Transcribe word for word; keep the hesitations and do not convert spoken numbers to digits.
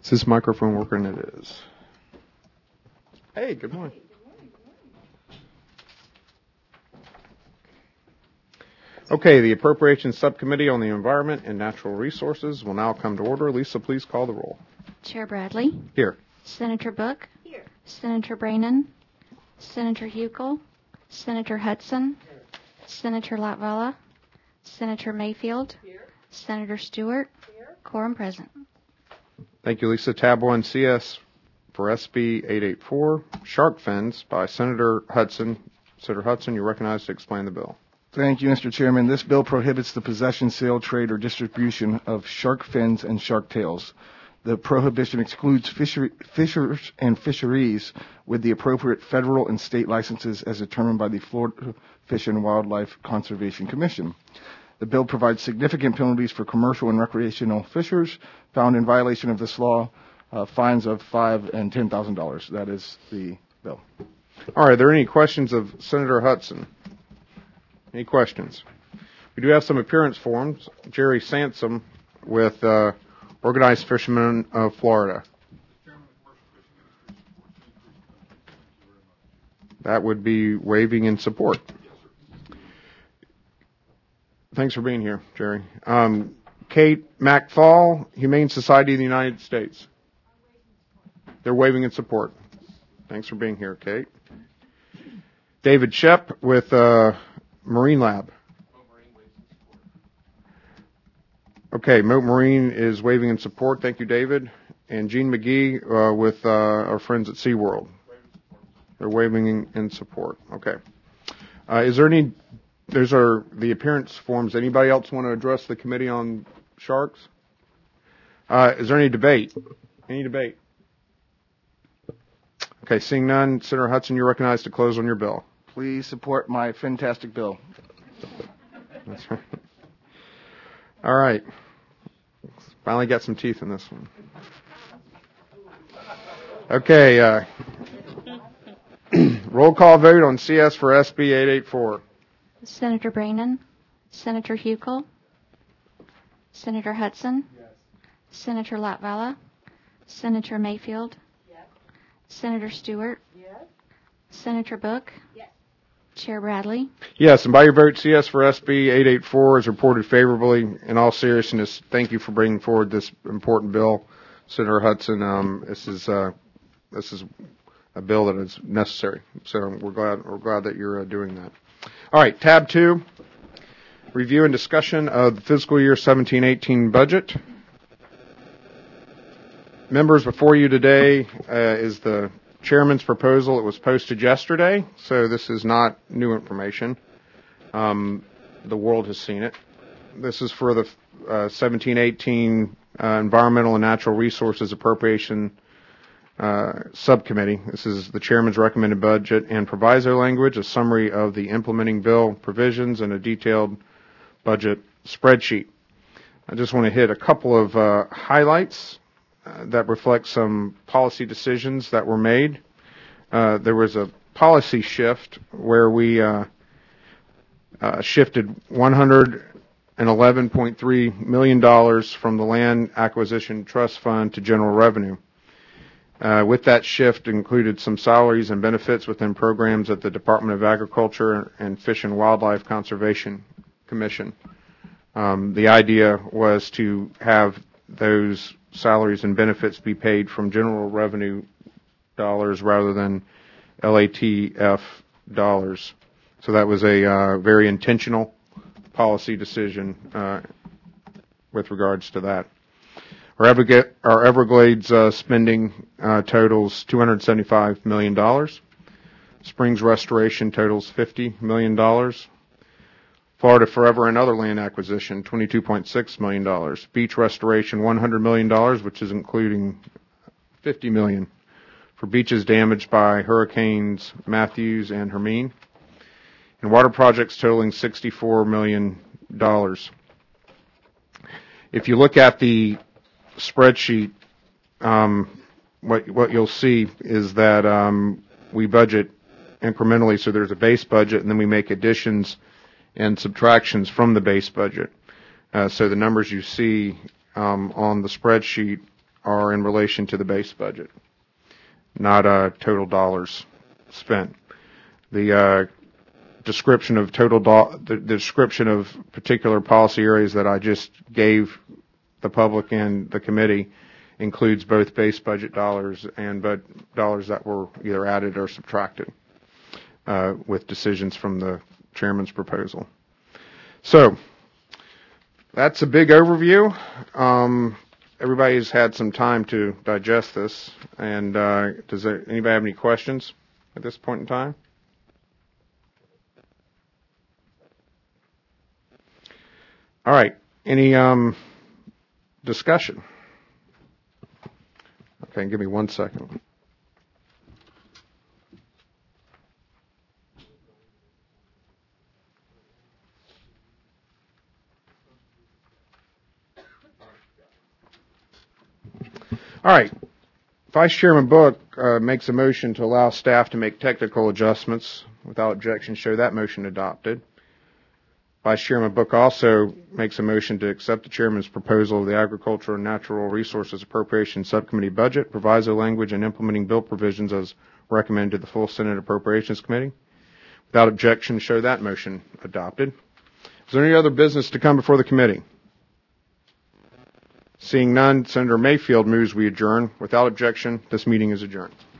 Is this microphone working? It is. Hey, good morning. Okay, the Appropriations Subcommittee on the Environment and Natural Resources will now come to order. Lisa, please call the roll. Chair Bradley. Here. Senator Book. Here. Senator Brannan. Senator Hukel. Senator Hudson. Here. Senator Latvala. Senator Mayfield. Here. Senator Stewart. Here. Quorum present. Thank you, Lisa. Tab one, C S for S B eight eighty-four, shark fins by Senator Hudson. Senator Hudson, you're recognized to explain the bill. Thank you, Mister Chairman. This bill prohibits the possession, sale, trade, or distribution of shark fins and shark tails. The prohibition excludes fishery, fishers and fisheries with the appropriate federal and state licenses as determined by the Florida Fish and Wildlife Conservation Commission. The bill provides significant penalties for commercial and recreational fishers found in violation of this law, uh, fines of five and ten thousand dollars. That is the bill. All right. Are there any questions of Senator Hudson? Any questions? We do have some appearance forms. Jerry Sansom with uh, Organized Fishermen of Florida. That would be waiving in support. Thanks for being here, Jerry. Um, Kate McFall, Humane Society of the United States. They're waiving in support. Thanks for being here, Kate. David Shep with uh, Marine Lab. Okay, Moat Marine is waiving in support. Thank you, David. And Gene McGee uh, with uh, our friends at SeaWorld. They're waiving in, in support. Okay. Uh, is there any, those are the appearance forms. Anybody else want to address the committee on sharks? Uh, is there any debate? Any debate? Okay, seeing none, Senator Hudson, you're recognized to close on your bill. Please support my fantastic bill. That's right. All right. Finally got some teeth in this one. Okay. Uh, roll call vote on C S for S B eight eighty-four. Senator Brannan. Senator Hukel. Senator Hudson. Yes. Senator Latvala. Senator Mayfield. Yes. Senator Stewart. Yes. Senator Book. Yes. Chair Bradley. Yes, and by your vote, C S for S B eight eighty-four is reported favorably. In all seriousness, thank you for bringing forward this important bill, Senator Hudson. Um, this is uh, this is a bill that is necessary. So we're glad we're glad that you're uh, doing that. All right, tab two, review and discussion of the fiscal year seventeen eighteen budget. Members, before you today uh, is the chairman's proposal. It was posted yesterday, so this is not new information. Um, the world has seen it. This is for the uh, seventeen eighteen uh, Environmental and Natural Resources Appropriation uh, Subcommittee. This is the chairman's recommended budget and proviso language, a summary of the implementing bill provisions, and a detailed budget spreadsheet. I just want to hit a couple of uh, highlights Uh, that reflects some policy decisions that were made. Uh, there was a policy shift where we uh, uh, shifted one hundred eleven point three million dollars from the Land Acquisition Trust Fund to general revenue. Uh, with that shift included some salaries and benefits within programs at the Department of Agriculture and Fish and Wildlife Conservation Commission. Um, the idea was to have those salaries and benefits be paid from general revenue dollars rather than L A T F dollars. So that was a uh, very intentional policy decision uh, with regards to that. Our, Everglades, our Everglades uh, spending uh, totals two hundred seventy-five million dollars. Springs restoration totals fifty million dollars. Florida Forever and other land acquisition, twenty-two point six million dollars. Beach restoration, one hundred million dollars, which is including fifty million dollars for beaches damaged by hurricanes Matthews and Hermine. And water projects totaling sixty-four million dollars. If you look at the spreadsheet, um, what, what you'll see is that um, we budget incrementally, so there's a base budget, and then we make additions and subtractions from the base budget. Uh, so the numbers you see um, on the spreadsheet are in relation to the base budget, not uh, total dollars spent. The uh, description of total do- the, the description of particular policy areas that I just gave the public and the committee includes both base budget dollars and but dollars that were either added or subtracted uh, with decisions from the chairman's proposal. So that's a big overview. Um, everybody's had some time to digest this. And uh, does there, anybody have any questions at this point in time? All right. Any um, discussion? Okay, give me one second. All right. Vice Chairman Book uh, makes a motion to allow staff to make technical adjustments. Without objection, show that motion adopted. Vice Chairman Book also makes a motion to accept the chairman's proposal of the Agricultural and Natural Resources Appropriation Subcommittee budget, proviso language, and implementing bill provisions as recommended to the full Senate Appropriations Committee. Without objection, show that motion adopted. Is there any other business to come before the committee? Seeing none, Senator Mayfield moves we adjourn. Without objection, this meeting is adjourned.